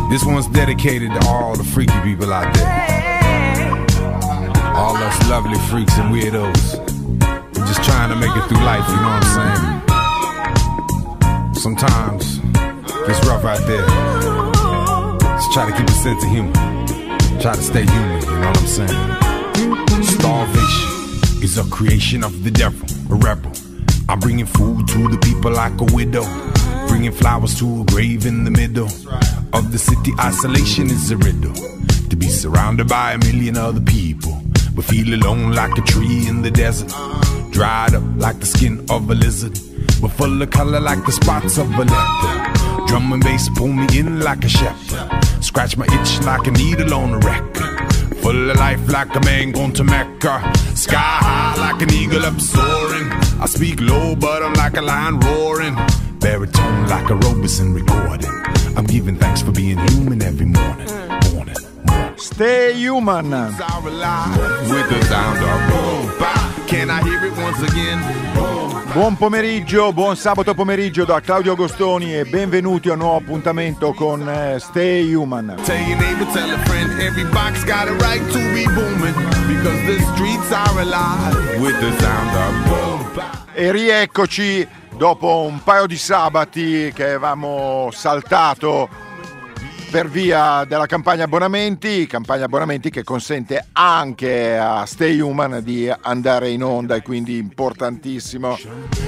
This one's dedicated to all the freaky people out there. All us lovely freaks and weirdos. We're just trying to make it through life, you know what I'm saying? Sometimes it's rough out there. Just try to keep a sense of humor. Try to stay human, you know what I'm saying? Starvation is a creation of the devil, a rebel. I'm bringing food to the people like a widow, bringing flowers to a grave in the middle of the city. Isolation is a riddle. To be surrounded by a million other people, but feel alone like a tree in the desert, dried up like the skin of a lizard, but full of color like the spots of a leopard. Drum and bass pull me in like a shepherd, scratch my itch like a needle on a record. Full of life like a man going to Mecca, sky high like an eagle up soaring. I speak low but I'm like a lion roaring, baritone like a Robeson recording. I'm giving thanks for being human every morning. Stay Human. With the sound of boom, can I hear it once again? Buon pomeriggio, buon sabato pomeriggio da Claudio Agostoni e benvenuti a un nuovo appuntamento con Stay Human. Tell your neighbor, tell a friend, every box got a right to be booming, because the streets are alive with the sound of boom. E rieccoci dopo un paio di sabati che avevamo saltato per via della campagna abbonamenti che consente anche a Stay Human di andare in onda, e quindi importantissimo.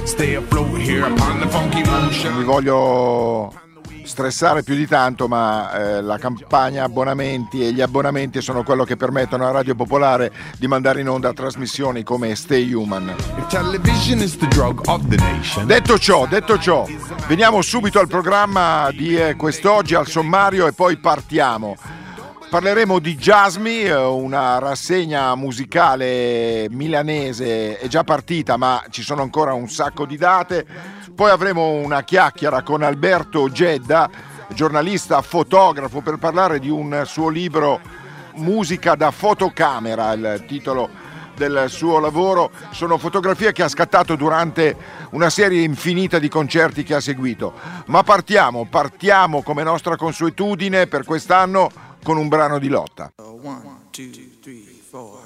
Non vi voglio stressare più di tanto, ma la campagna abbonamenti e gli abbonamenti sono quello che permettono a Radio Popolare di mandare in onda trasmissioni come Stay Human. Detto ciò, veniamo subito al programma di quest'oggi, al sommario, e poi partiamo. Parleremo di Jasmy, una rassegna musicale milanese, è già partita ma ci sono ancora un sacco di date. Poi avremo una chiacchiera con Alberto Gedda, giornalista fotografo, per parlare di un suo libro Musica da fotocamera, il titolo del suo lavoro. Sono fotografie che ha scattato durante una serie infinita di concerti che ha seguito. Ma partiamo come nostra consuetudine per quest'anno con un brano di Lotta. 1, 2, 3, 4.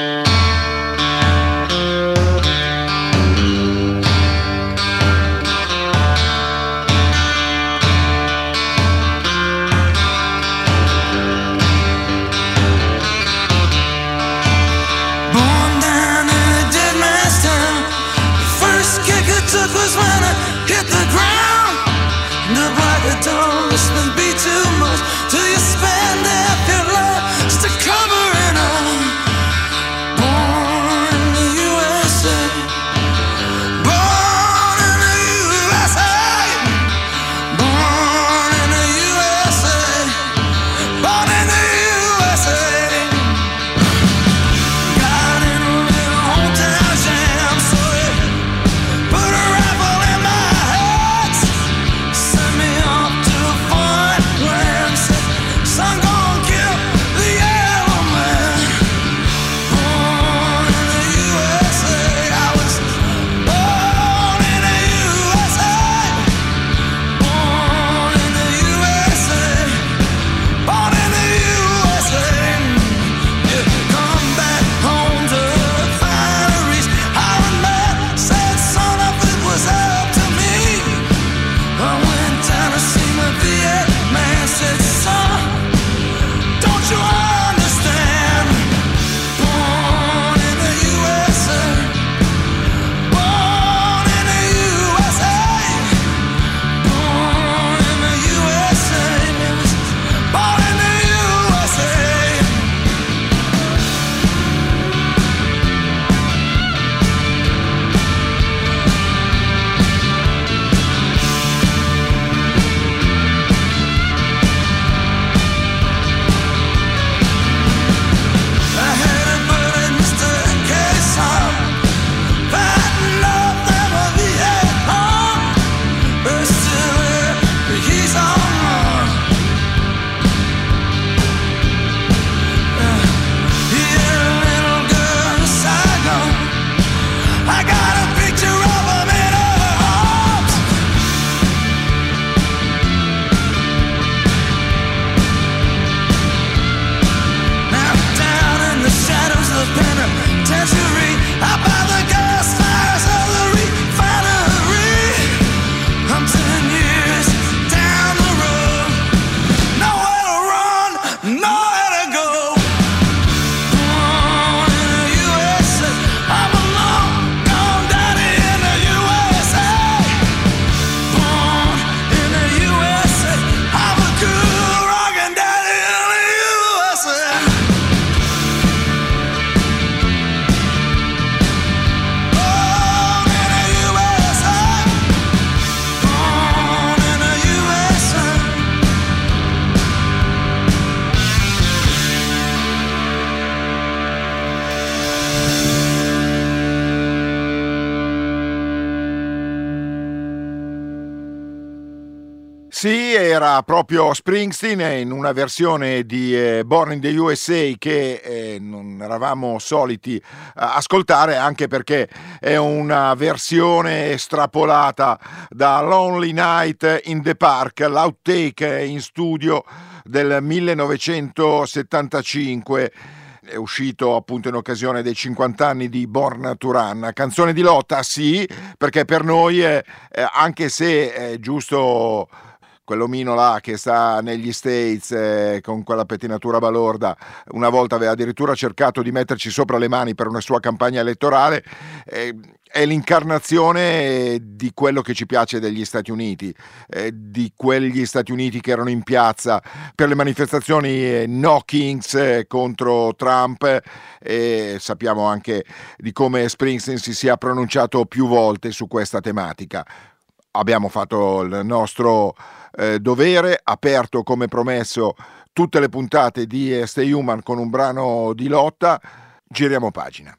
Was when I hit the ground. The black don't listen be too much till you spend half your life just to cover it up. Born in the USA, born in the USA, born in the USA, born in the USA. Got in a little hometown jam, so it put a rifle in my head, sent me off to a foreign land, said, son, gon' kill Sì, era proprio Springsteen in una versione di Born in the USA che non eravamo soliti ascoltare, anche perché è una versione estrapolata da Lonely Night in the Park, l'outtake in studio del 1975. È uscito appunto in occasione dei 50 anni di Born to Run. Canzone di lotta, sì, perché per noi anche se è giusto quell'omino là che sta negli States con quella pettinatura balorda, una volta aveva addirittura cercato di metterci sopra le mani per una sua campagna elettorale, è l'incarnazione di quello che ci piace degli Stati Uniti, di quegli Stati Uniti che erano in piazza per le manifestazioni No Kings contro Trump, e sappiamo anche di come Springsteen si sia pronunciato più volte su questa tematica. Abbiamo fatto il nostro dovere, aperto come promesso tutte le puntate di Stay Human con un brano di lotta. Giriamo pagina.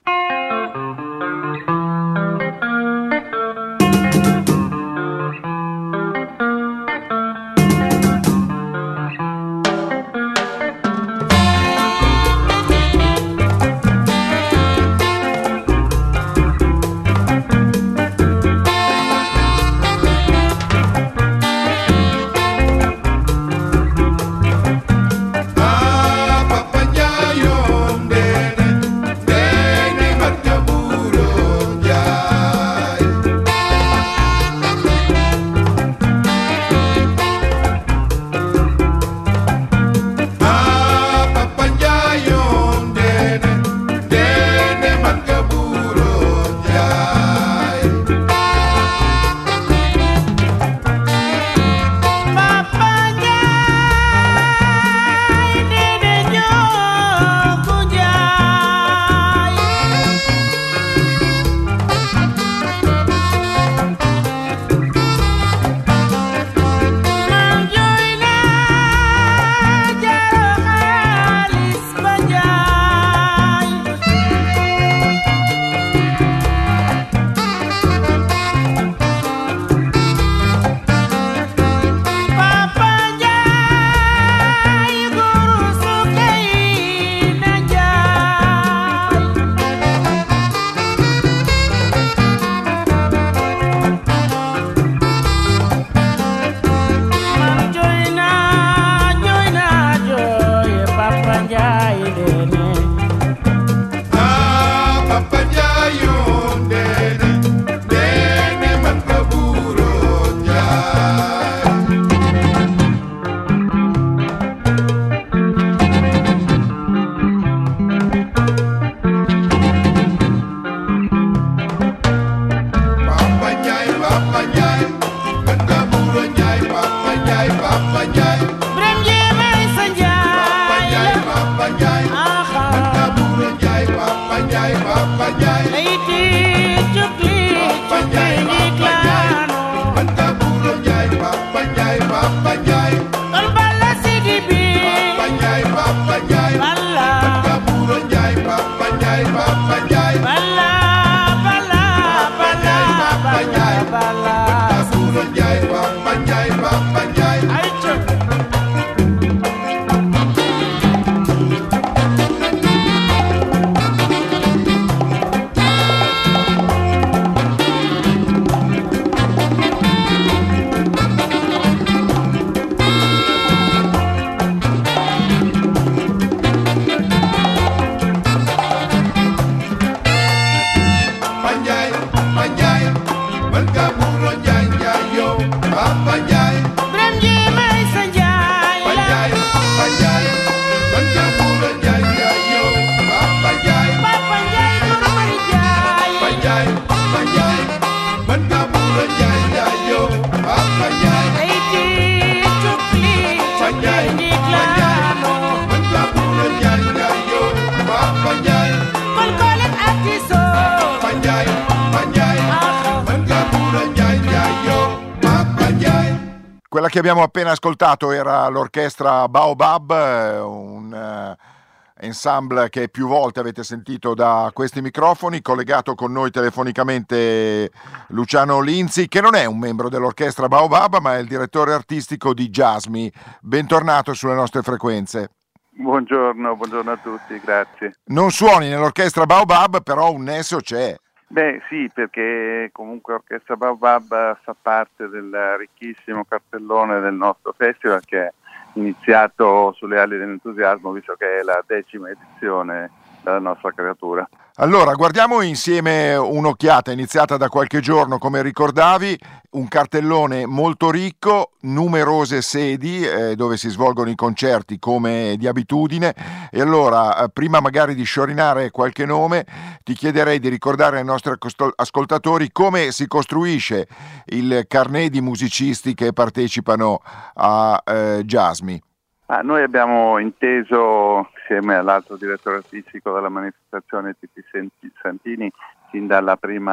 Quella che abbiamo appena ascoltato era l'orchestra Baobab, un ensemble che più volte avete sentito da questi microfoni. Collegato con noi telefonicamente Luciano Linzi, che non è un membro dell'orchestra Baobab, ma è il direttore artistico di Jasmy. Bentornato sulle nostre frequenze. Buongiorno a tutti, grazie. Non suoni nell'orchestra Baobab, però un nesso c'è. Beh sì, perché comunque Orchestra Baobab fa parte del ricchissimo cartellone del nostro festival, che è iniziato sulle ali dell'entusiasmo, visto che è la 10ª edizione della nostra creatura. Allora, guardiamo insieme un'occhiata iniziata da qualche giorno, come ricordavi, un cartellone molto ricco, numerose sedi dove si svolgono i concerti come di abitudine. E allora, prima magari di sciorinare qualche nome, ti chiederei di ricordare ai nostri ascoltatori come si costruisce il carnet di musicisti che partecipano a Jasmy. Noi abbiamo inteso, insieme all'altro direttore artistico della manifestazione Tipi Santini, sin dal primo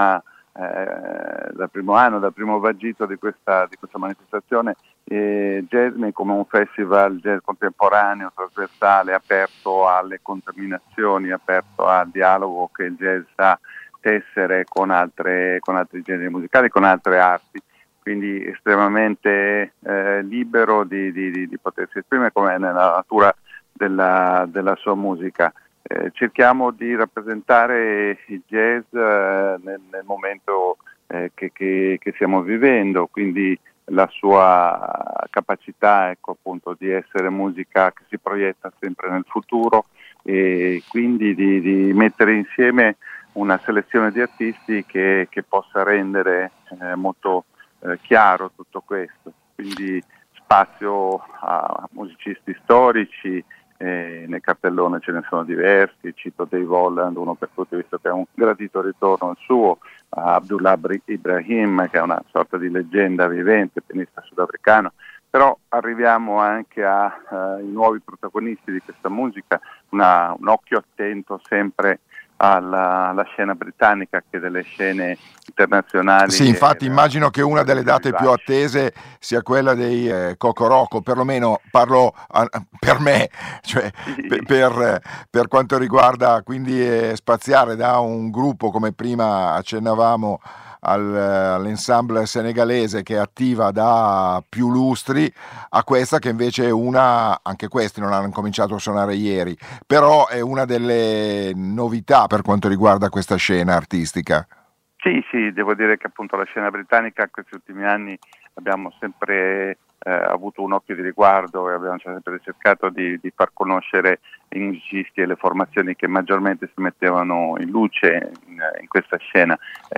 anno, dal primo vagito di questa manifestazione, Jasmy come un festival jazz contemporaneo, trasversale, aperto alle contaminazioni, aperto al dialogo che il jazz sa tessere con altri generi musicali, con altre arti. Quindi estremamente libero di potersi esprimere come nella natura della sua musica. Cerchiamo di rappresentare il jazz nel momento che stiamo vivendo, quindi la sua capacità, ecco, appunto, di essere musica che si proietta sempre nel futuro, e quindi di mettere insieme una selezione di artisti che possa rendere molto chiaro tutto questo, quindi spazio a musicisti storici, nel cartellone ce ne sono diversi, cito Dave Holland, uno per tutti, visto che è un gradito ritorno al suo, Abdullah Ibrahim, che è una sorta di leggenda vivente, pianista sudafricano, però arriviamo anche ai nuovi protagonisti di questa musica, un occhio attento sempre alla scena britannica, che delle scene internazionali. Sì, infatti immagino che una delle date più attese sia quella dei Kokoroko, perlomeno parlo per me, cioè per quanto riguarda quindi spaziare da un gruppo, come prima accennavamo, all'ensemble senegalese che è attiva da più lustri, a questa che invece è anche questi non hanno cominciato a suonare ieri, però è una delle novità per quanto riguarda questa scena artistica. Sì, devo dire che appunto la scena britannica questi ultimi anni abbiamo sempre avuto un occhio di riguardo, e abbiamo sempre cercato di far conoscere i musicisti e le formazioni che maggiormente si mettevano in luce in questa scena,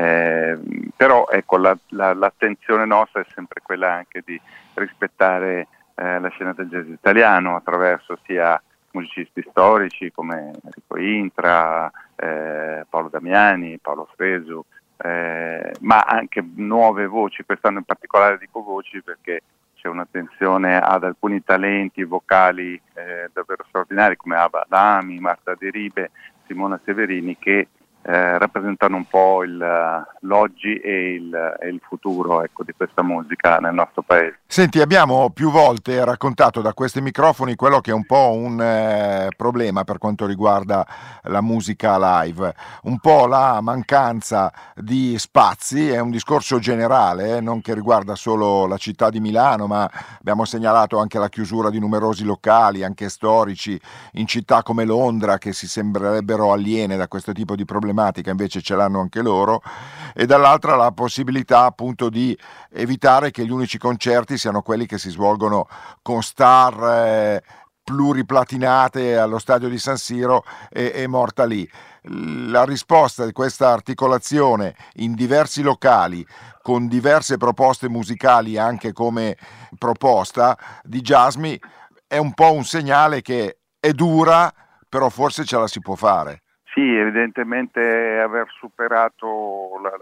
però ecco, l'attenzione nostra è sempre quella anche di rispettare la scena del jazz italiano attraverso sia musicisti storici come Enrico Intra, Paolo Damiani, Paolo Fresu, ma anche nuove voci. Quest'anno in particolare dico voci perché c'è un'attenzione ad alcuni talenti vocali davvero straordinari come Aba Adami, Marta De Ribe, Simona Severini, che rappresentano un po' l'oggi e il futuro, ecco, di questa musica nel nostro paese. Senti, abbiamo più volte raccontato da questi microfoni quello che è un po' un problema per quanto riguarda la musica live, un po' la mancanza di spazi. È un discorso generale, non che riguarda solo la città di Milano, ma abbiamo segnalato anche la chiusura di numerosi locali, anche storici, in città come Londra, che si sembrerebbero aliene da questo tipo di problematica, invece ce l'hanno anche loro, e dall'altra la possibilità appunto di evitare che gli unici concerti siano quelli che si svolgono con star pluriplatinate allo stadio di San Siro e morta lì. La risposta di questa articolazione in diversi locali con diverse proposte musicali anche come proposta di Jasmy è un po' un segnale che è dura, però forse ce la si può fare. Sì, evidentemente aver superato la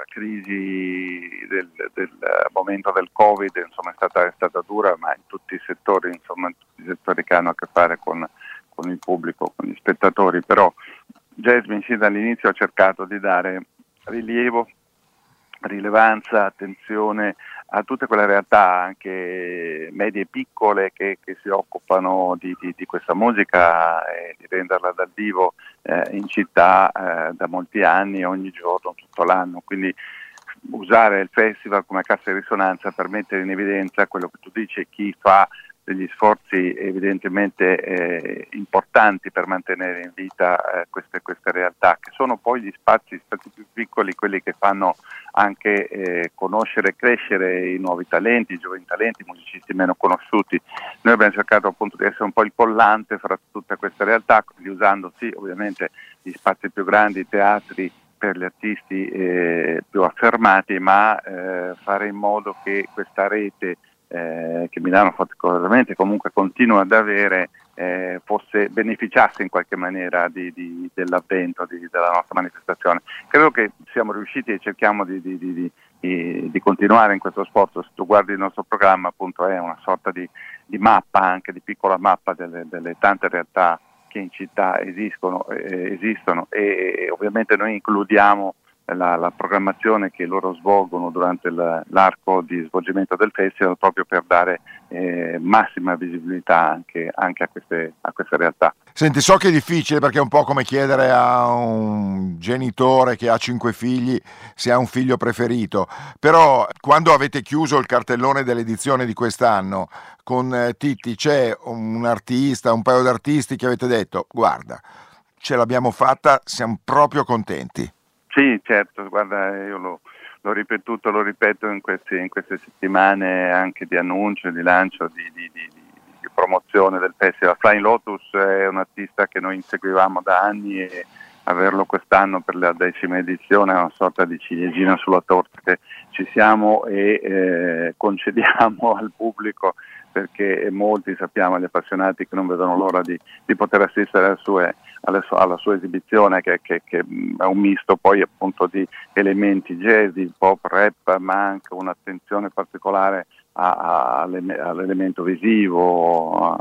crisi del momento del Covid, insomma, è stata dura, ma in tutti i settori, insomma, in tutti i settori che hanno a che fare con il pubblico, con gli spettatori. Però Jasmy sin dall'inizio ha cercato di dare rilievo, rilevanza, attenzione a tutte quelle realtà anche medie e piccole che si occupano di questa musica e di renderla dal vivo in città da molti anni, ogni giorno, tutto l'anno. Quindi usare il festival come cassa di risonanza per mettere in evidenza quello che tu dici, chi fa degli sforzi evidentemente importanti per mantenere in vita queste realtà, che sono poi gli spazi più piccoli, quelli che fanno anche conoscere e crescere i nuovi talenti, i giovani talenti, i musicisti meno conosciuti. Noi abbiamo cercato appunto di essere un po' il collante fra tutte queste realtà, quindi usando sì ovviamente gli spazi più grandi, i teatri per gli artisti più affermati, ma fare in modo che questa rete che Milano particolarmente comunque continua ad avere beneficiasse in qualche maniera dell'avvento della nostra manifestazione. Credo che siamo riusciti e cerchiamo di continuare in questo sforzo. Se tu guardi il nostro programma, appunto, è una sorta di mappa, anche di piccola mappa delle tante realtà che in città esistono e ovviamente noi includiamo la programmazione che loro svolgono durante l'arco di svolgimento del festival, proprio per dare massima visibilità anche a queste realtà. Senti, so che è difficile perché è un po' come chiedere a un genitore che ha 5 figli se ha un figlio preferito, però quando avete chiuso il cartellone dell'edizione di quest'anno con Titti, c'è un artista, un paio di artisti che avete detto guarda, ce l'abbiamo fatta, siamo proprio contenti? Sì, certo, guarda, io l'ho ripetuto, lo ripeto in queste settimane anche di annuncio, di lancio, di promozione del festival. Flying Lotus è un artista che noi inseguivamo da anni e averlo quest'anno per la 10ª edizione è una sorta di ciliegina sulla torta che ci siamo e concediamo al pubblico, perché molti sappiamo, gli appassionati, che non vedono l'ora di poter assistere alla sua esibizione, che è un misto poi appunto di elementi jazz, di pop, rap, ma anche un'attenzione particolare all'elemento visivo,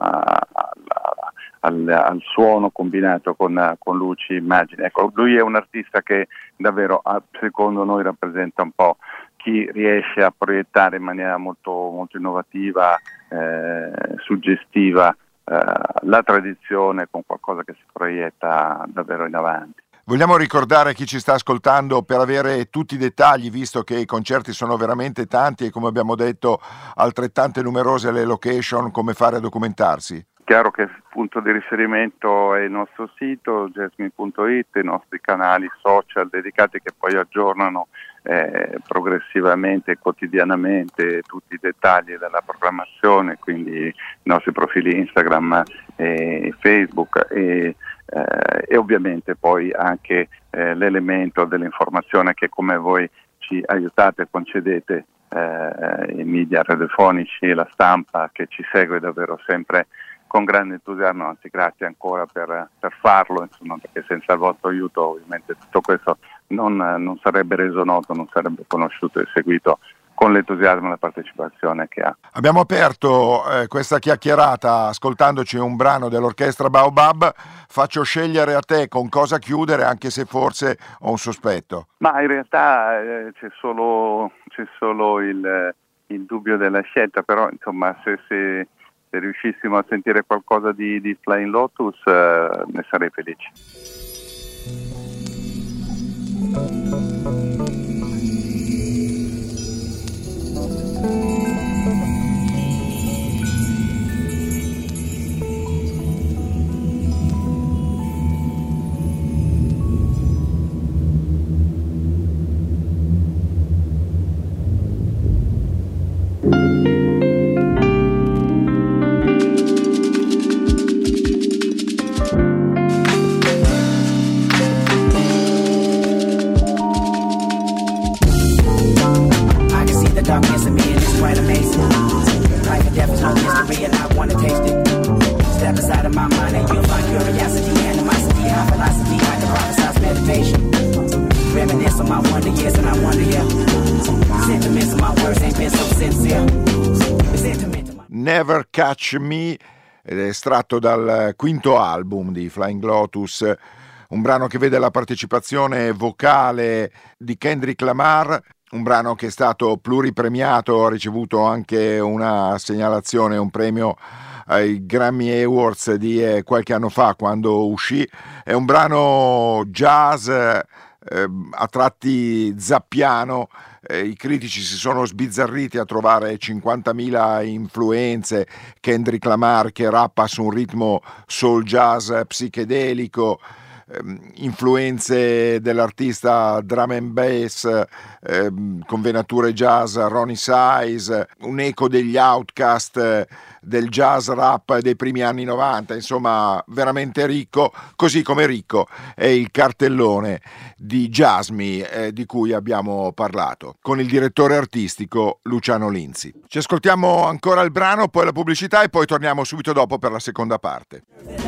al suono combinato con luci, immagini. Ecco, lui è un artista che davvero secondo noi rappresenta un po' chi riesce a proiettare in maniera molto, molto innovativa, suggestiva, la tradizione con qualcosa che si proietta davvero in avanti. Vogliamo ricordare a chi ci sta ascoltando, per avere tutti i dettagli, visto che i concerti sono veramente tanti e come abbiamo detto altrettante numerose le location, come fare a documentarsi? Chiaro che il punto di riferimento è il nostro sito jasmine.it, i nostri canali social dedicati che poi aggiornano progressivamente e quotidianamente tutti i dettagli della programmazione, quindi i nostri profili Instagram e Facebook e ovviamente poi anche l'elemento dell'informazione che, come voi ci aiutate e concedete, i media radiofonici e la stampa che ci segue davvero sempre con grande entusiasmo, anzi grazie ancora per farlo, insomma, perché senza il vostro aiuto ovviamente tutto questo non sarebbe reso noto, non sarebbe conosciuto e seguito con l'entusiasmo e la partecipazione che ha. Abbiamo aperto questa chiacchierata ascoltandoci un brano dell'orchestra Baobab. Faccio scegliere a te con cosa chiudere, anche se forse ho un sospetto. Ma in realtà c'è solo il dubbio della scelta, però insomma se riuscissimo a sentire qualcosa di Flying Lotus ne sarei felice. Never Catch Me, ed è estratto dal quinto album di Flying Lotus, un brano che vede la partecipazione vocale di Kendrick Lamar un brano che è stato pluripremiato, ha ricevuto anche una segnalazione, un premio ai Grammy Awards di qualche anno fa quando uscì. È un brano jazz a tratti zappiano. I critici si sono sbizzarriti a trovare 50.000 influenze. Kendrick Lamar che rappa su un ritmo soul jazz psichedelico, influenze dell'artista drum and bass con venature jazz Ronnie Size, un eco degli Outkast, del jazz rap dei primi anni 90, insomma veramente ricco, così come ricco è il cartellone di Jasmine di cui abbiamo parlato con il direttore artistico Luciano Linzi. Ci ascoltiamo ancora il brano, poi la pubblicità e poi torniamo subito dopo per la seconda parte.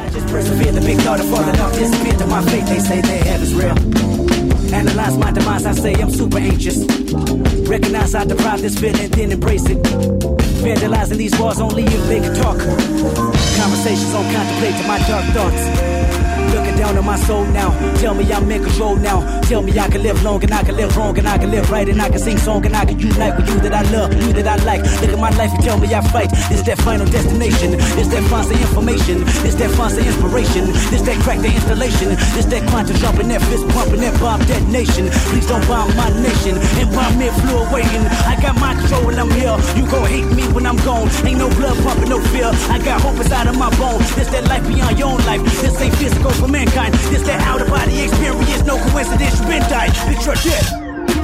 Analyze my demise, I say I'm super anxious. Recognize I deprive this feeling, then embrace it. Vandalizing these walls, only if they can talk. Conversations on contemplating my dark thoughts. Looking down on my soul now. Tell me I'm in control now. Tell me I can live long and I can live wrong and I can live right and I can sing song and I can unite with you that I love, you that I like. Look at my life and tell me I fight. It's that final destination. It's that fancy information. It's that fancy inspiration. It's that crack the installation. It's that quantum jumping, that fist pumping, that bomb detonation. Please don't bomb my nation and bomb me flew awaiting. I got my control when I'm here. You gon' hate me when I'm gone. Ain't no blood pumping, no fear. I got hope inside of my bones. It's that life beyond your own life. This ain't physical for mankind. This that out of body experience. No coincidence, you been died. Picture this.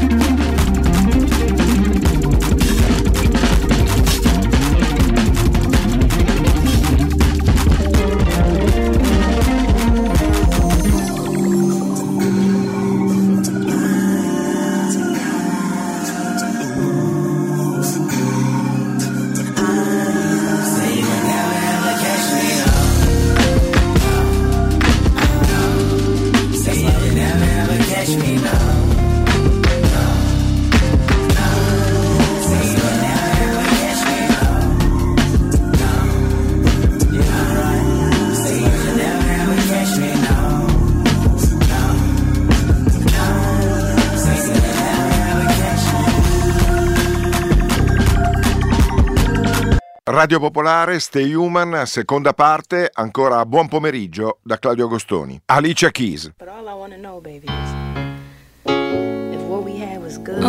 Radio Popolare, Stay Human, seconda parte, ancora buon pomeriggio da Claudio Agostoni. Alicia Keys. But all I want to know, baby, is if what we had was good.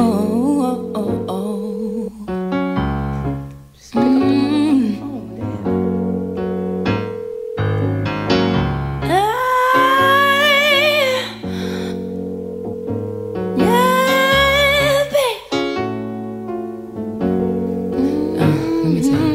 Just pick up the phone, Let me tell you.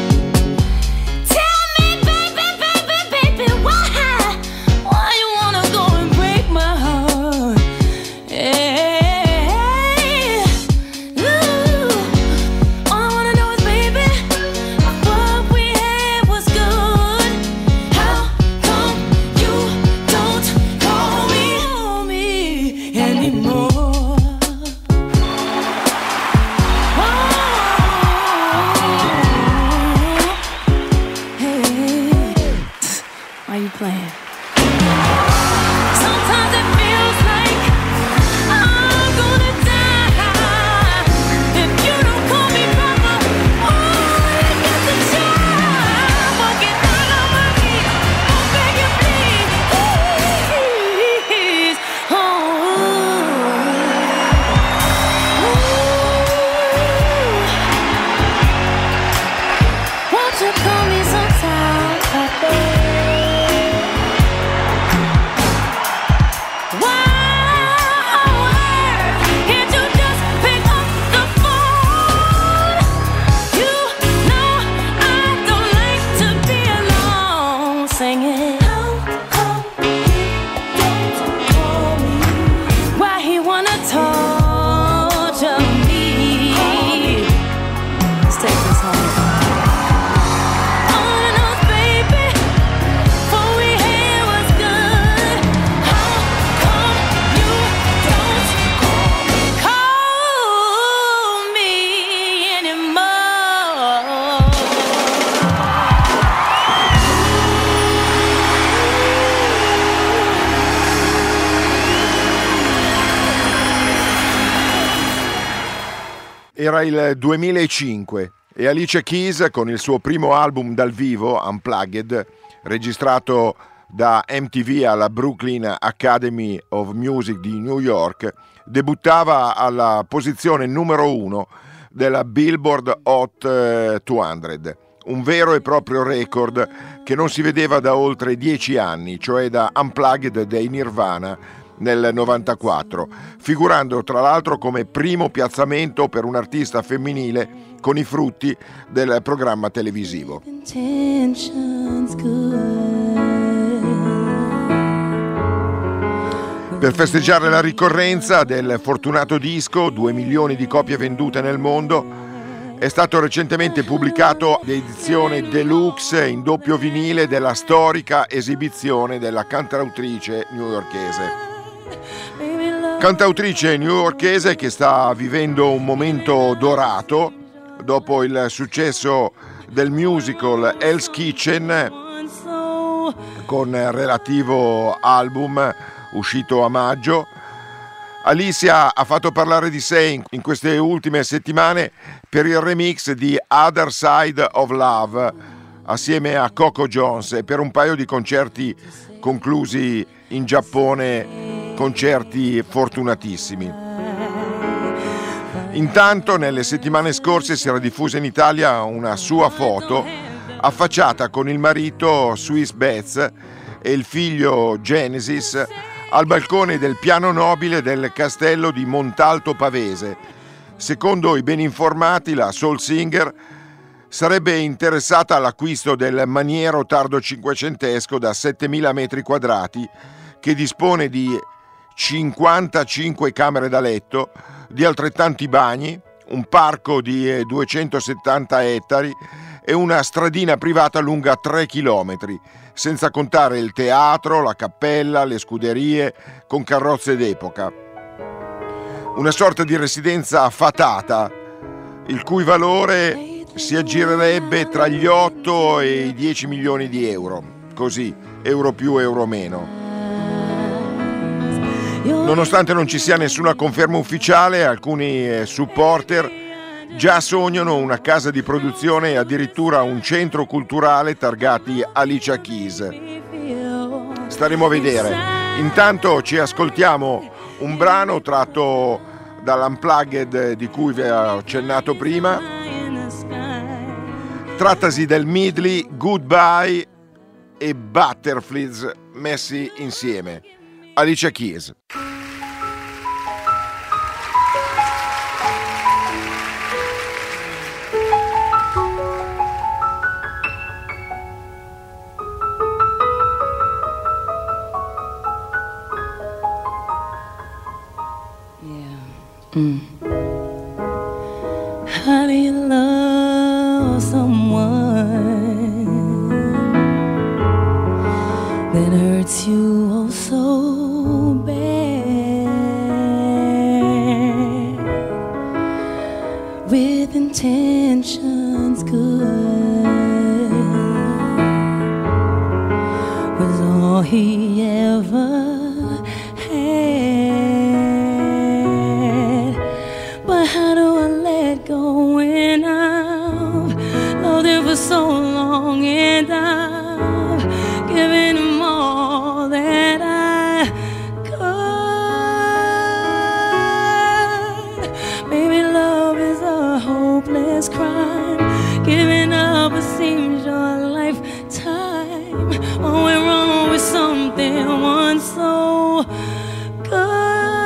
Why you wanna you playing? Sometimes it feels like I'm gonna die if you don't call me brother. Oh, you got the charm. Won't get down on my knees. I'll beg you, please. Oh, won't you call me sometime, Papa? Era il 2005 e Alicia Keys, con il suo primo album dal vivo, Unplugged, registrato da MTV alla Brooklyn Academy of Music di New York, debuttava alla posizione numero 1 della Billboard Hot 200, un vero e proprio record che non si vedeva da oltre 10 anni, cioè da Unplugged dei Nirvana nel 94, figurando tra l'altro come primo piazzamento per un artista femminile con i frutti del programma televisivo. Per festeggiare la ricorrenza del fortunato disco, 2 milioni di copie vendute nel mondo, è stato recentemente pubblicato l'edizione deluxe in doppio vinile della storica esibizione della cantautrice newyorkese. Cantautrice newyorkese che sta vivendo un momento dorato dopo il successo del musical Hell's Kitchen con relativo album uscito a maggio. Alicia ha fatto parlare di sé in queste ultime settimane per il remix di Other Side of Love assieme a Coco Jones e per un paio di concerti conclusi in Giappone, concerti fortunatissimi. Intanto nelle settimane scorse si era diffusa in Italia una sua foto affacciata con il marito Swiss Betts e il figlio Genesis al balcone del piano nobile del castello di Montalto Pavese. Secondo i ben informati, la soul singer sarebbe interessata all'acquisto del maniero tardo cinquecentesco da 7.000 metri quadrati che dispone di 55 camere da letto, di altrettanti bagni, un parco di 270 ettari e una stradina privata lunga 3 chilometri, senza contare il teatro, la cappella, le scuderie con carrozze d'epoca. Una sorta di residenza fatata, il cui valore si aggirerebbe tra gli 8 e i 10 milioni di euro, così, euro più, euro meno. Nonostante non ci sia nessuna conferma ufficiale, alcuni supporter già sognano una casa di produzione e addirittura un centro culturale targati Alicia Keys. Staremo a vedere. Intanto ci ascoltiamo un brano tratto dall'Unplugged di cui vi ho accennato prima. Trattasi del medley Goodbye e Butterflies messi insieme. Alicia Keys. How do you love someone that hurts you oh so bad, with intentions good, with he ever had. But how do I let go when I've loved him for so long and I've given him all that I could? Maybe love is a hopeless crime. Giving up it seems your lifetime. What went wrong with something once so good?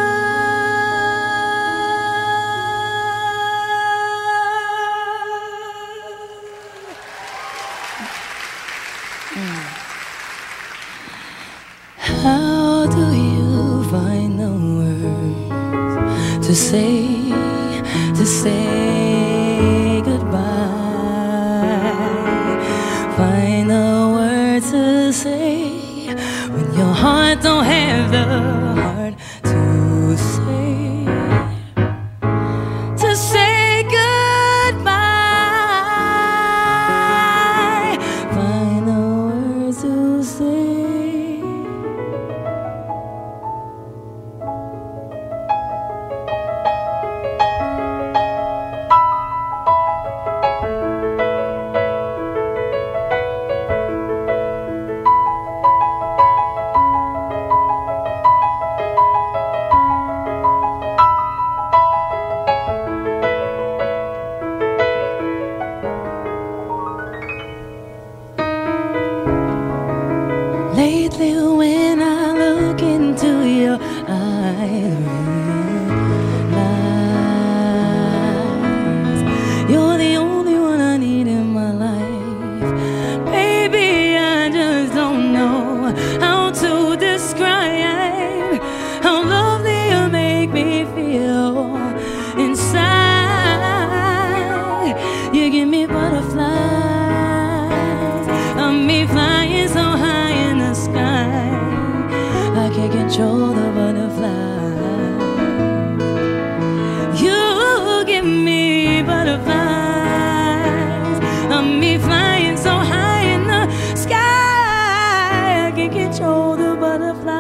How do you find the words to say goodbye? Find the words to say when your heart don't have the heart to say goodbye. Find the words to say. Lately when I look into your eyes, you're the only one I need in my life. Baby, I just don't know how to describe how lovely you make me feel inside. You give me butterflies, I'm me flying so high in the sky. I can't control the butterfly. You give me butterflies, I'm me flying so high in the sky. I can't control the butterfly.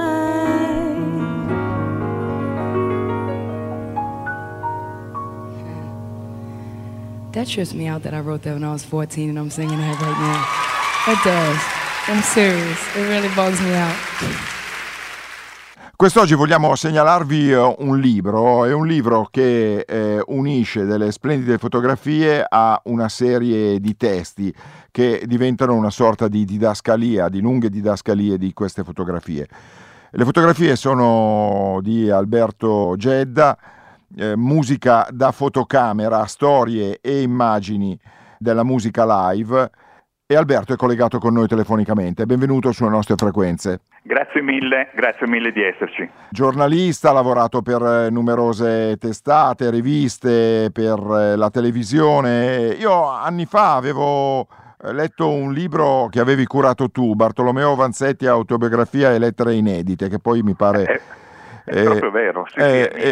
That trips me out that I wrote that when I was 14 and I'm singing that right now. It does. I'm serious. It really bugs me out. Quest'oggi vogliamo segnalarvi un libro, è un libro che unisce delle splendide fotografie a una serie di testi che diventano una sorta di didascalia, di lunghe didascalie di queste fotografie. Le fotografie sono di Alberto Gedda, musica da fotocamera, storie e immagini della musica live, e Alberto è collegato con noi telefonicamente. Benvenuto sulle nostre frequenze. Grazie mille di esserci. Giornalista, ha lavorato per numerose testate, riviste, per la televisione. Io anni fa avevo letto un libro che avevi curato tu, Bartolomeo Vanzetti, autobiografia e lettere inedite, che poi mi pare... È proprio vero, sì,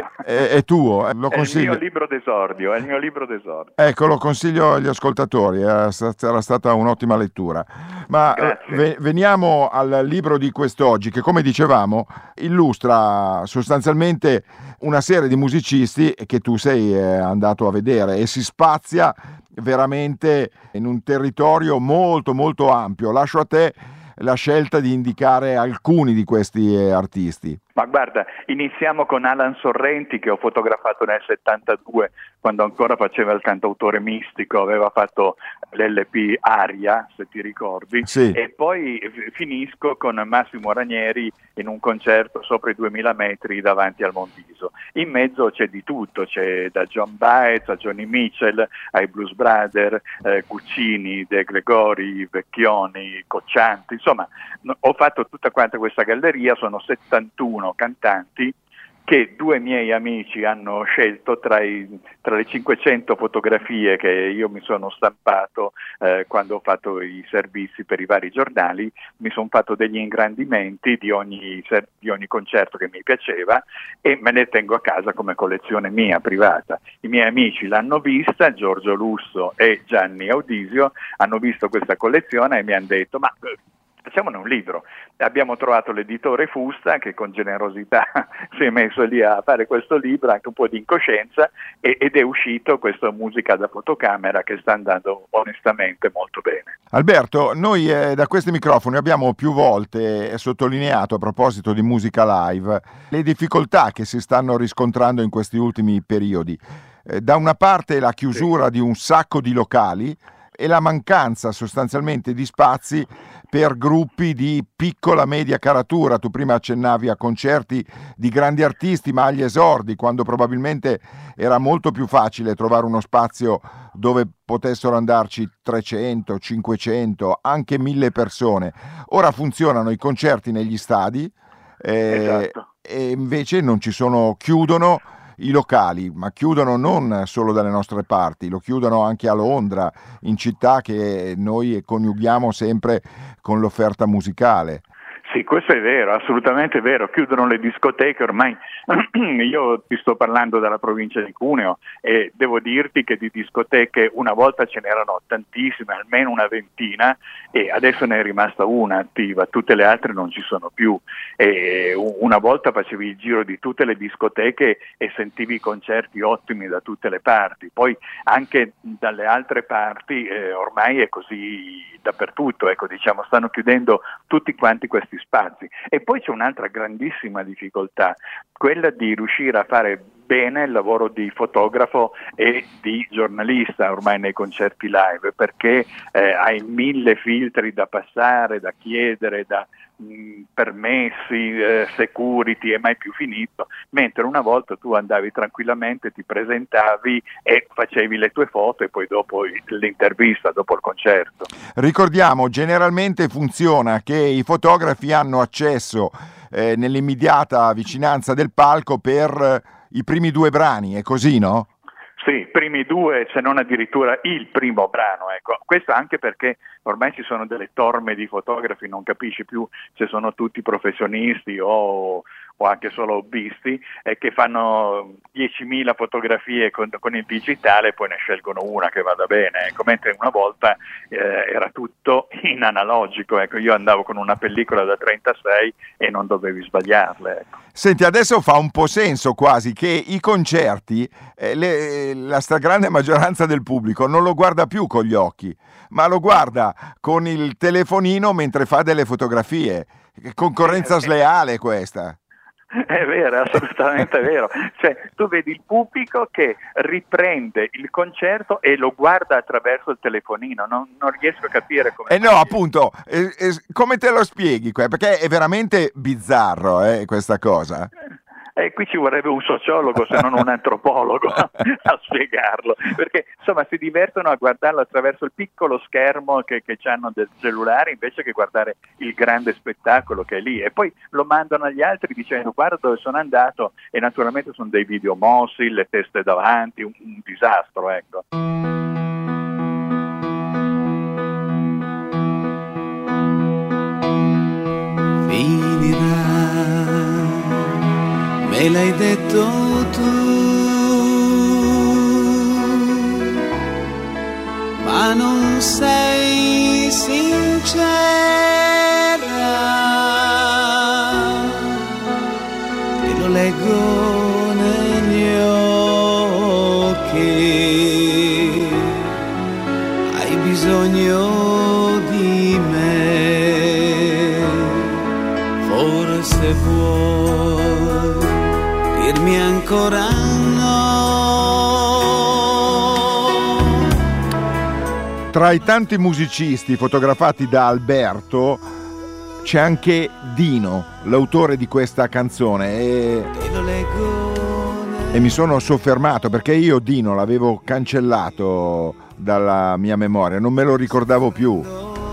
è tuo, lo consiglio. È il mio libro d'esordio, Ecco, lo consiglio agli ascoltatori, era stata un'ottima lettura. Ma veniamo al libro di quest'oggi, che come dicevamo illustra sostanzialmente una serie di musicisti che tu sei andato a vedere e si spazia veramente in un territorio molto molto ampio. Lascio a te la scelta di indicare alcuni di questi artisti. Ma guarda, iniziamo con Alan Sorrenti, che ho fotografato nel 72, quando ancora faceva il cantautore mistico, aveva fatto l'LP Aria, se ti ricordi, sì. E poi finisco con Massimo Ranieri in un concerto sopra i 2000 metri davanti al Monviso. In mezzo c'è di tutto, c'è da John Baez a Johnny Mitchell, ai Blues Brothers, Guccini, De Gregori, Vecchioni, Coccianti, insomma ho fatto tutta quanta questa galleria, sono 71 cantanti che due miei amici hanno scelto tra le 500 fotografie che io mi sono stampato quando ho fatto i servizi per i vari giornali. Mi sono fatto degli ingrandimenti di ogni concerto che mi piaceva e me ne tengo a casa come collezione mia privata. I miei amici l'hanno vista, Giorgio Lusso e Gianni Audisio hanno visto questa collezione e mi hanno detto: ma facciamone un libro. abbiamo trovato l'editore Fusta che con generosità si è messo lì a fare questo libro, anche un po' di incoscienza, ed è uscito questa musica da fotocamera che sta andando onestamente molto bene. Alberto, noi da questi microfoni abbiamo più volte sottolineato, a proposito di musica live, le difficoltà che si stanno riscontrando in questi ultimi periodi. Da una parte la chiusura di un sacco di locali e la mancanza sostanzialmente di spazi per gruppi di piccola media caratura. Tu prima accennavi a concerti di grandi artisti, ma agli esordi, quando probabilmente era molto più facile trovare uno spazio dove potessero andarci 300, 500, anche 1000 persone. Ora funzionano i concerti negli stadi, Esatto. e invece non ci sono, chiudono i locali, ma chiudono non solo dalle nostre parti, lo chiudono anche a Londra, in città che noi coniughiamo sempre con l'offerta musicale. Sì, questo è vero, assolutamente vero. Chiudono le discoteche ormai. Io ti sto parlando dalla provincia di Cuneo e devo dirti che di discoteche una volta ce n'erano tantissime, almeno una ventina, e adesso ne è rimasta una attiva, tutte le altre non ci sono più. E una volta facevi il giro di tutte le discoteche e sentivi concerti ottimi da tutte le parti, poi anche dalle altre parti ormai è così dappertutto, ecco, diciamo, stanno chiudendo tutti quanti questi spazi. E poi c'è un'altra grandissima difficoltà, quella di riuscire a fare bene il lavoro di fotografo e di giornalista ormai nei concerti live, perché hai 1000 filtri da passare, da chiedere, da permessi, security, e mai più finito, mentre una volta tu andavi tranquillamente, ti presentavi e facevi le tue foto e poi dopo l'intervista, dopo il concerto. Ricordiamo, generalmente funziona che i fotografi hanno accesso nell'immediata vicinanza del palco per i primi 2 brani, è così, no? Sì, primi 2, se non addirittura il primo brano, ecco. Questo anche perché ormai ci sono delle torme di fotografi, non capisci più se sono tutti professionisti o anche solo hobbisti, che fanno 10.000 fotografie con il digitale e poi ne scelgono una che vada bene, ecco. Mentre una volta era tutto in analogico, ecco. Io andavo con una pellicola da 36 e non dovevi sbagliarle, ecco. Senti, adesso fa un po' senso quasi che i concerti, la stragrande maggioranza del pubblico non lo guarda più con gli occhi, ma lo guarda con il telefonino mentre fa delle fotografie. Che concorrenza sleale questa! È vero, è assolutamente vero. Cioè, tu vedi il pubblico che riprende il concerto e lo guarda attraverso il telefonino. Non riesco a capire come. No, appunto, come te lo spieghi? Perché è veramente bizzarro, questa cosa. Qui ci vorrebbe un sociologo, se non un antropologo, a spiegarlo, perché insomma si divertono a guardarlo attraverso il piccolo schermo che hanno del cellulare, invece che guardare il grande spettacolo che è lì, e poi lo mandano agli altri dicendo guarda dove sono andato, e naturalmente sono dei video mossi, le teste davanti, un disastro, ecco. Me l'hai detto tu, ma non sei sincera, e lo leggo negli occhi, hai bisogno di me, forse puoi dirmi ancora no. Tra i tanti musicisti fotografati da Alberto c'è anche Dino, l'autore di questa canzone, e mi sono soffermato perché io Dino l'avevo cancellato dalla mia memoria, non me lo ricordavo più.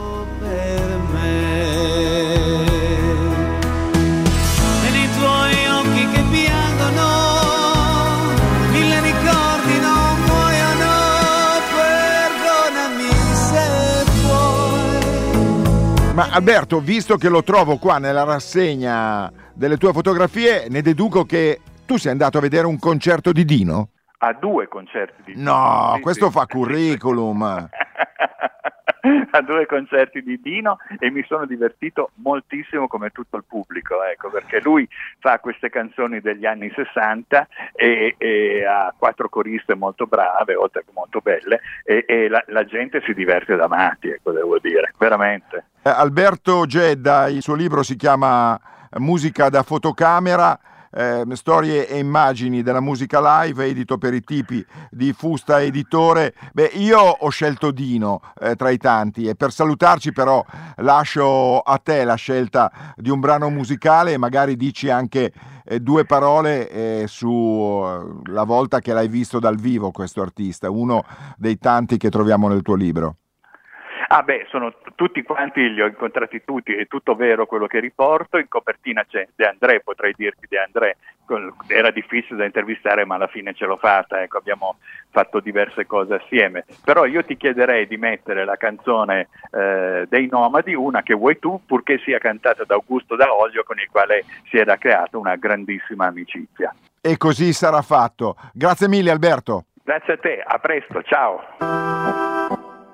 Ma Alberto, visto che lo trovo qua nella rassegna delle tue fotografie, ne deduco che tu sei andato a vedere un concerto di Dino? A 2 concerti di Dino. No, sì, questo sì. fa curriculum. a 2 concerti di Dino e mi sono divertito moltissimo come tutto il pubblico, ecco, perché lui fa queste canzoni degli anni 60 e ha 4 coriste molto brave, oltre che molto belle, e la gente si diverte da matti, ecco, devo dire, veramente. Alberto Gedda, il suo libro si chiama Musica da fotocamera, storie e immagini della musica live, edito per i tipi di Fusta Editore. Beh, io ho scelto Dino tra i tanti, e per salutarci però lascio a te la scelta di un brano musicale e magari dici anche 2 parole su la volta che l'hai visto dal vivo questo artista, uno dei tanti che troviamo nel tuo libro. Ah beh, sono tutti quanti, li ho incontrati tutti, è tutto vero quello che riporto. In copertina c'è De André, potrei dirti De André, era difficile da intervistare ma alla fine ce l'ho fatta, ecco, abbiamo fatto diverse cose assieme. Però io ti chiederei di mettere la canzone dei Nomadi, una che vuoi tu, purché sia cantata da Augusto Daolio, con il quale si era creata una grandissima amicizia. E così sarà fatto. Grazie mille Alberto. Grazie a te, a presto, ciao.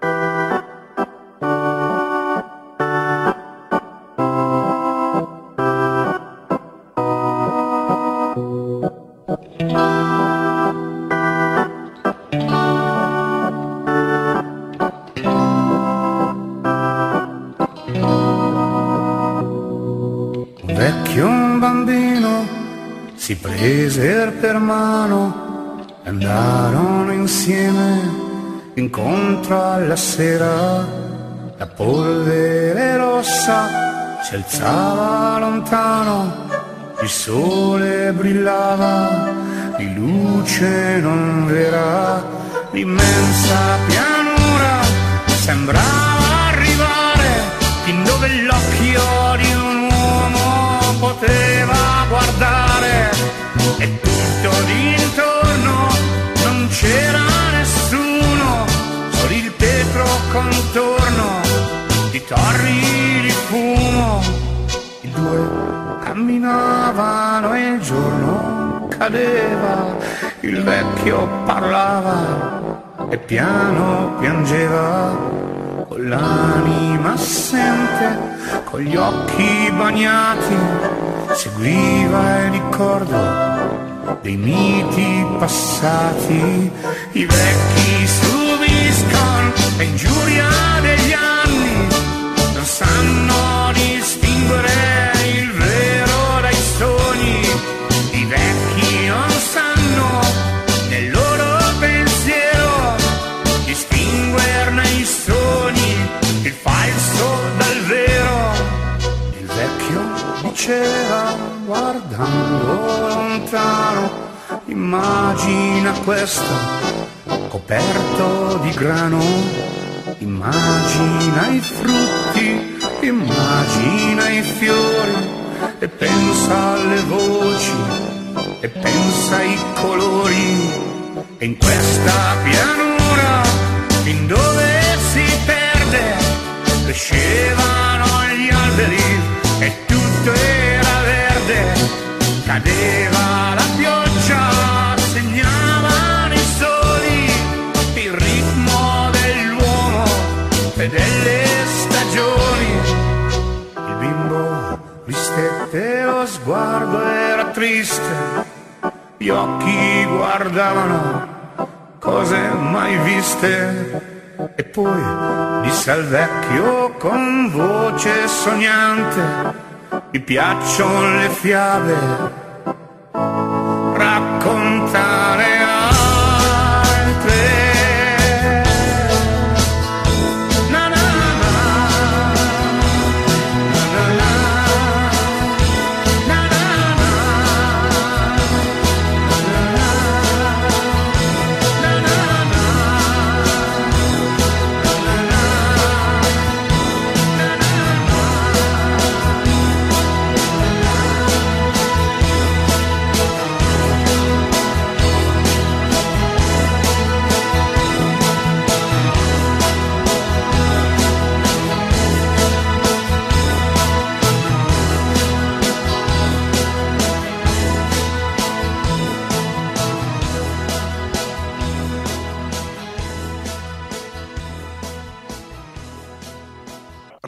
Un bambino si prese per mano e andarono insieme incontro alla sera. La polvere rossa si alzava lontano, il sole brillava di luce non vera, l'immensa pianura sembrava arrivare fin dove l'occhio di un uomo poteva guardare, e tutto d'intorno non c'era nessuno, solo il tetro contorno di torri di fumo. I 2 camminavano e il giorno cadeva, il vecchio parlava e piano piangeva, con l'anima assente, con gli occhi bagnati, seguiva il ricordo dei miti passati. I vecchi subiscono l'ingiuria degli anni, non sanno distinguere il vero dai sogni. I vecchi non sanno nel loro pensiero distinguerne i sogni, il falso dal vero. Il vecchio diceva guardando lontano, immagina questo coperto di grano, immagina i frutti, immagina i fiori, e pensa alle voci, e pensa ai colori. E in questa pianura, fin dove si perde, crescevano gli alberi e tutto era verde, cadeva la pioggia, segnavano i soli, il ritmo dell'uomo e delle stagioni. Il bimbo ristette lo sguardo, era triste, gli occhi guardavano cose mai viste. E poi disse al vecchio con voce sognante: mi piacciono le fiabe, raccontare altre. Na na na, na na na, na na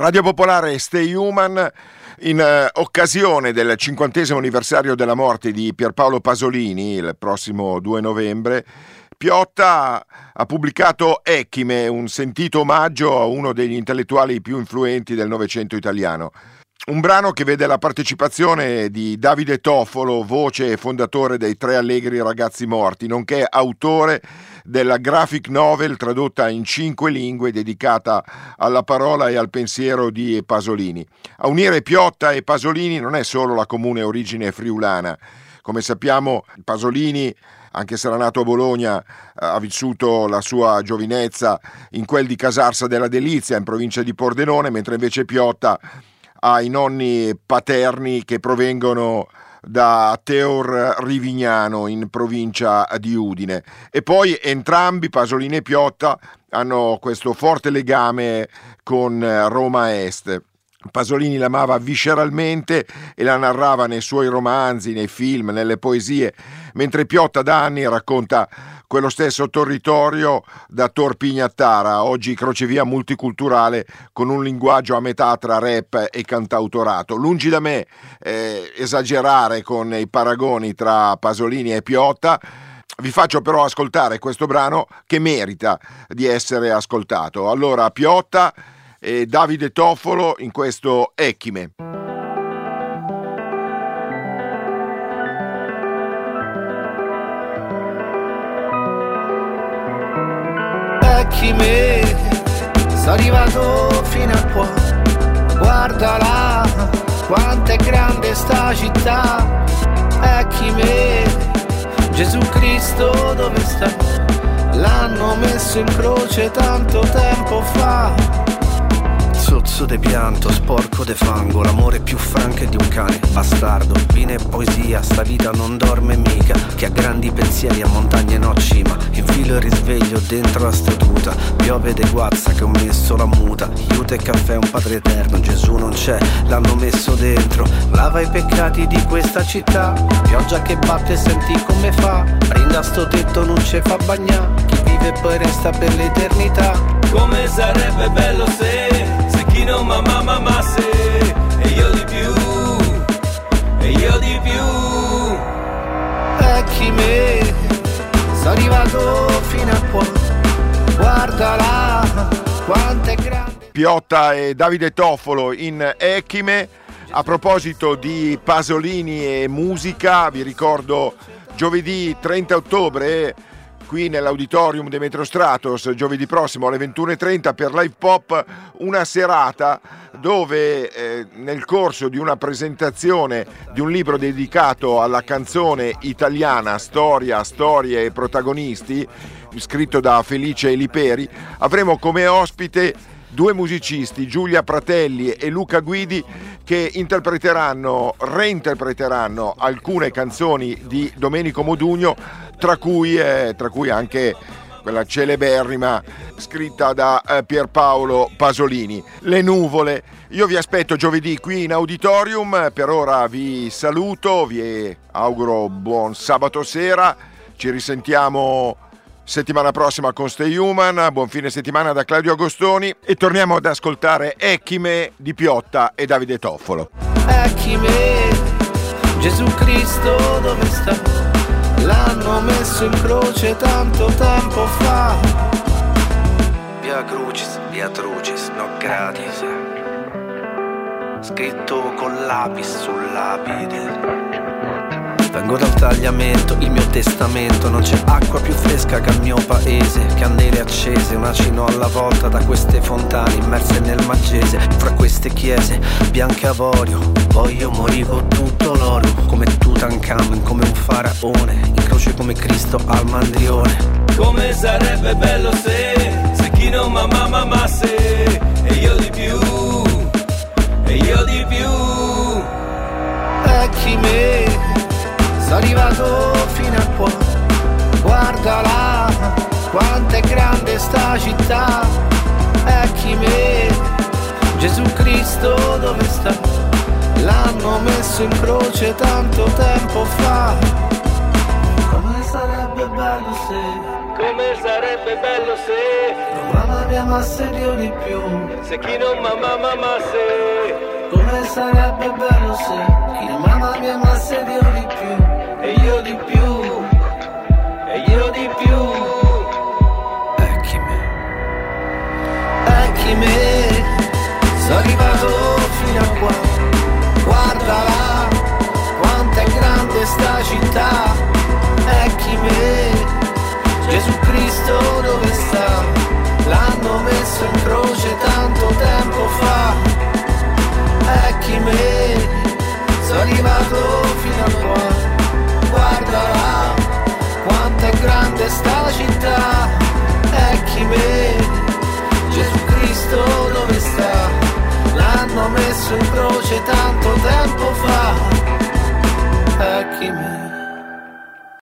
Radio Popolare Stay Human, in occasione del 50° anniversario della morte di Pierpaolo Pasolini, il prossimo 2 novembre, Piotta ha pubblicato Ecchime, un sentito omaggio a uno degli intellettuali più influenti del Novecento italiano. Un brano che vede la partecipazione di Davide Toffolo, voce e fondatore dei Tre Allegri Ragazzi Morti, nonché autore della graphic novel tradotta in 5 lingue dedicata alla parola e al pensiero di Pasolini. A unire Piotta e Pasolini non è solo la comune origine friulana. Come sappiamo, Pasolini, anche se era nato a Bologna, ha vissuto la sua giovinezza in quel di Casarsa della Delizia, in provincia di Pordenone, mentre invece Piotta ha i nonni paterni che provengono da Teur Rivignano, in provincia di Udine. E poi entrambi, Pasolini e Piotta, hanno questo forte legame con Roma Est. Pasolini l'amava visceralmente e la narrava nei suoi romanzi, nei film, nelle poesie, mentre Piotta da anni racconta quello stesso territorio da Tor Pignattara, oggi crocevia multiculturale con un linguaggio a metà tra rap e cantautorato. Lungi da me esagerare con i paragoni tra Pasolini e Piotta, vi faccio però ascoltare questo brano che merita di essere ascoltato. Allora, Piotta e Davide Toffolo in questo Ecchime. Ecchime, sono arrivato fino a qua, guardala, quanto è grande sta città. Ecchime, Gesù Cristo dove sta? L'hanno messo in croce tanto tempo fa. Sozzo de pianto, sporco de fango, l'amore più franco è di un cane bastardo. Vino e poesia, sta vita non dorme mica, che ha grandi pensieri a montagne no cima. Infilo il risveglio dentro la statuta, piove de guazza che ho messo la muta. Aiuto e caffè un padre eterno, Gesù non c'è, l'hanno messo dentro. Lava i peccati di questa città, pioggia che batte senti come fa. Brinda sto tetto non ce fa bagnà, chi vive poi resta per l'eternità. Come sarebbe bello se chi non m'amasse e io di più, e io di più. Ecchime, sono arrivato fino a qua, guardala, quanto è grande. Piotta e Davide Toffolo in Ecchime. A proposito di Pasolini e musica, vi ricordo giovedì 30 ottobre qui nell'auditorium Demetrio Stratos, giovedì prossimo alle 21:30 per Live Pop, una serata dove nel corso di una presentazione di un libro dedicato alla canzone italiana, storie e protagonisti, scritto da Felice Liperi, avremo come ospite 2 musicisti, Giulia Pratelli e Luca Guidi, che reinterpreteranno alcune canzoni di Domenico Modugno, tra cui anche quella celeberrima scritta da Pierpaolo Pasolini, Le nuvole. Io vi aspetto giovedì qui in auditorium, per ora vi saluto, vi auguro buon sabato sera, ci risentiamo settimana prossima con Stay Human, buon fine settimana da Claudio Agostoni e torniamo ad ascoltare Ecchime di Piotta e Davide Toffolo. Ecchime, Gesù Cristo dove sta? L'hanno messo in croce tanto tempo fa. Via Crucis, via Trucis, no gratis, scritto con lapis sul lapide. Vengo dal tagliamento, il mio testamento. Non c'è acqua più fresca che al mio paese. Candele accese, una cino alla volta da queste fontane immerse nel Magese. Fra queste chiese, bianche avorio, voglio morire con tutto l'oro. Come Tutankhamon, come un faraone, in croce come Cristo al mandrione. Come sarebbe bello se chi non m'amasse e io di più, e io di più. Ecchime, sono arrivato fino a qua, guardala, quanto è grande sta città. Ecchime, Gesù Cristo dove sta? L'hanno messo in croce tanto tempo fa. Come sarebbe bello se come sarebbe bello se mamma mi amasse Dio di più. se chi non m'amasse, Come sarebbe bello se chi non mamma mi amasse Dio di più. e io di più, e io di più. Ecchi me, sono arrivato fino a qua. Guardala, quanto è grande sta città. Ecchi me, Gesù Cristo dove sta? L'hanno messo in croce tanto tempo fa. Ecchi me, sono arrivato fino a qua. Guardala, quanto è grande sta città. Ecchi me, Gesù Cristo dove sta? L'hanno messo in croce tanto tempo fa. Ecchi me.